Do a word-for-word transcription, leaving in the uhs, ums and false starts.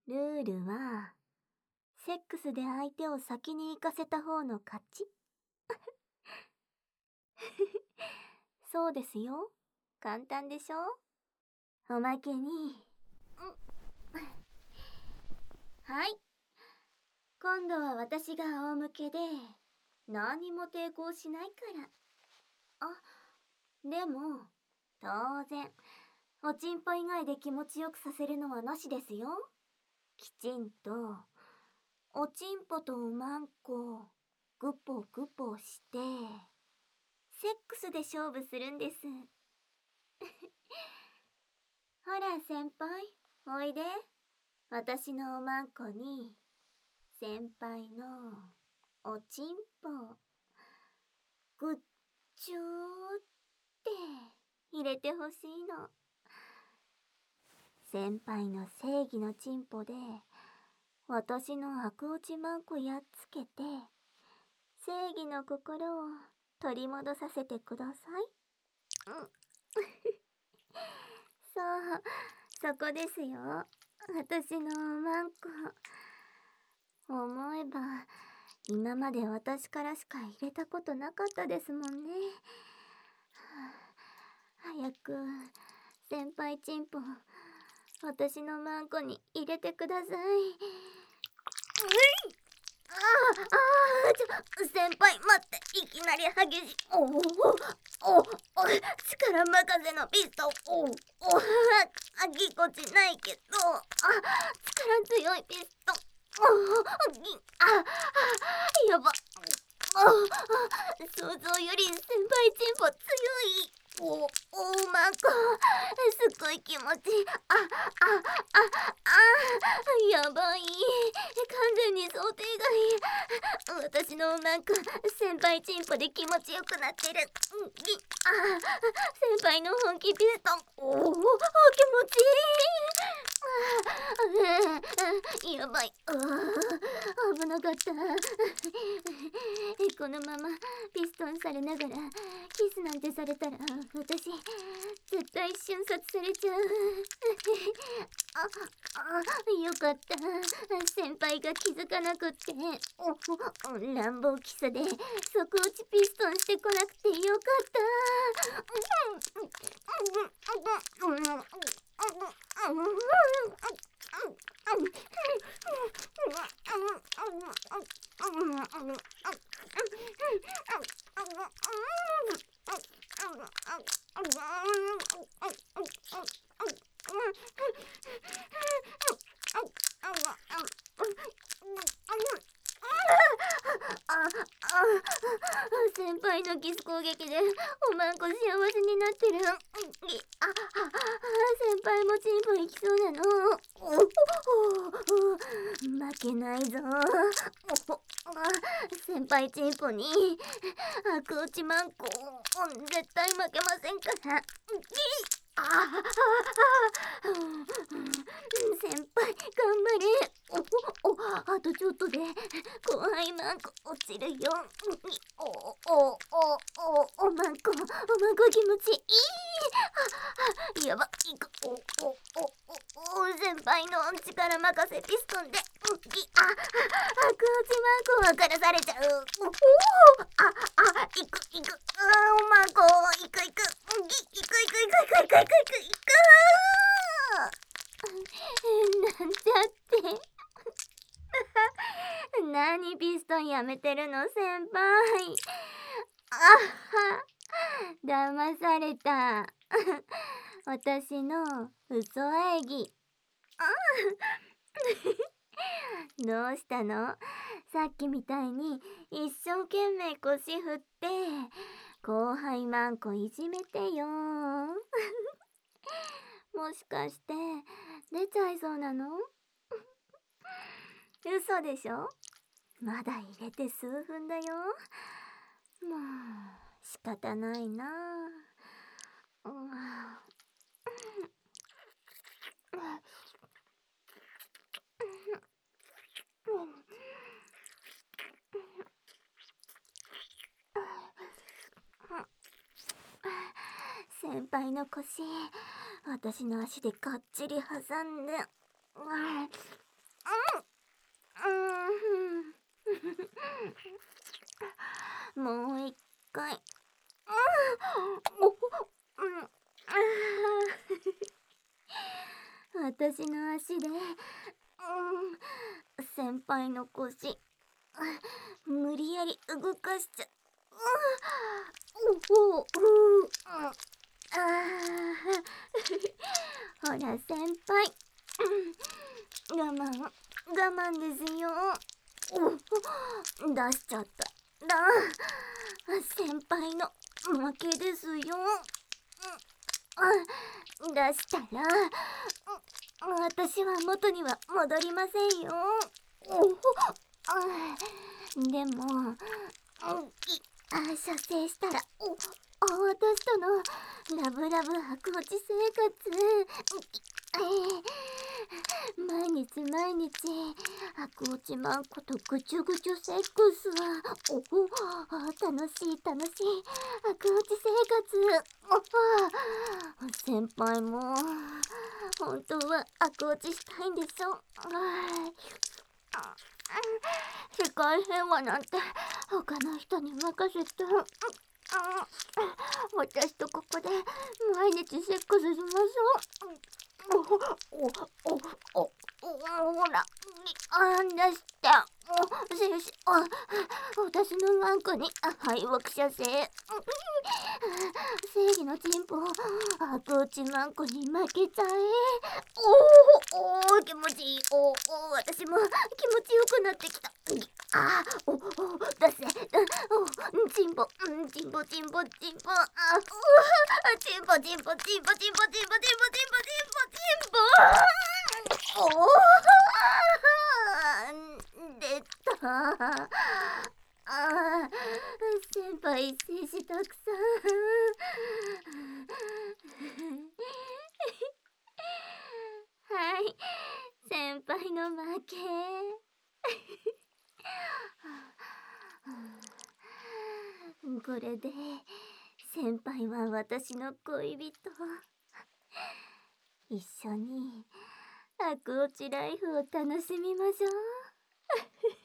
ルールは、セックスで相手を先に行かせた方の勝ち。そうですよ。簡単でしょ。おまけに、はい。今度は私が仰向けで、何も抵抗しないから。あ、でも、当然、おちんぽ以外で気持ちよくさせるのはなしですよ。きちんと、おちんぽとおまんこ、グポグポして、セックスで勝負するんです。ほら先輩、おいで。私のおまんこに、先輩のおちんぽ、ぐっちゅーって入れてほしいの。先輩の正義のちんぽで、私の悪落ちまんこやっつけて、正義の心を取り戻させてください。うん。そう、そこですよ。私のおまんこ。思えば、今まで私からしか入れたことなかったですもんね。早く、先輩チンポ、私のマンコに入れてください。ういああ、ああ、ちょ、先輩待って、いきなり激しい。おお、おお、力任せのピストン。おお、おあぎこちないけど、あ、力強いピストン。おお、ぎ、あ、あ、やば。あ、想像より先輩チンポ強い。お、おまんこ、すっごい気持ちいい。あ、あ、あ、あ、やばい。完全に想定外。私のおまんこ、先輩チンポで気持ちよくなってる。ぎ、あ、先輩の本気ピストン。おお、気持ちいい。やばい。危なかった。このままピストンされながらキスなんてされたら私絶対瞬殺されちゃう。ああ、よかった。先輩が気づかなくって。お、乱暴キスで即落ちピストンしてこなくてよかった。先輩のキス攻撃でおまんこ幸せになってる。あ、先輩もチンポ行きそうなの。負けないぞ。先輩チンポに悪落ちまんこ絶対負けませんから。ああ、先輩頑張れ。お、お、あとちょっとで後輩マンコ落ちるよ。お、お、お、お、おまんこ、おまんこ気持ちいい。あ、やば、いく。お、お、お、お、お、先輩の力任せピストンで、あ、悪落ちマンコ分からされちゃう。お、あ、あ、いく、いく。あ、おまんこ、いくいく。ぎ、いくいくいくいくいくいくいくいく。なんちゃって。何ピストンやめてるの先輩。あは、騙された。私の嘘演技。あどうしたの？さっきみたいに一生懸命腰振って後輩マンコいじめてよ。もしかして出ちゃいそうなの？嘘でしょ？まだ入れて数分だよ。もう仕方ないな。うん、先輩の腰、私の足でがっちり挟んで、 うん、もう一回。うん、お、うん、あー私の足で、うん、先輩の腰、無理やり動かしちゃ、うん、おお、うん、あーほら先輩、我慢我慢ですよ。お出しちゃっただ。先輩の負けですよ。うん、出したら、うん、私は元には戻りませんよ。うん、でも、うん、いあ射精したら、おあ私とのラブラブ白落ち生活、えー、毎日毎日白落ちまんことぐちゅぐちゅセックス、おお楽しい楽しい白落ち生活。先輩も本当は白落ちしたいんでしょ。世界平和なんて他の人に任せて、私とここで毎日セックスしましょう。おおおおおほら、あんだした。お先生、あ私のワンコに敗北射精。正義のチンポ白落ちワンコに負けちゃえ。おーおー気持ちいい。おお私も気持ちよくなってきた。あおお出せ、おチンポ、うんチンポチンポチンポ、あうわチンポチンポチンポチンポチンポチンポチンポチンポチンポ、おお出た。あ先輩精子たくさん。はい先輩の負け。これで先輩は私の恋人。一緒に白落ちライフを楽しみましょう。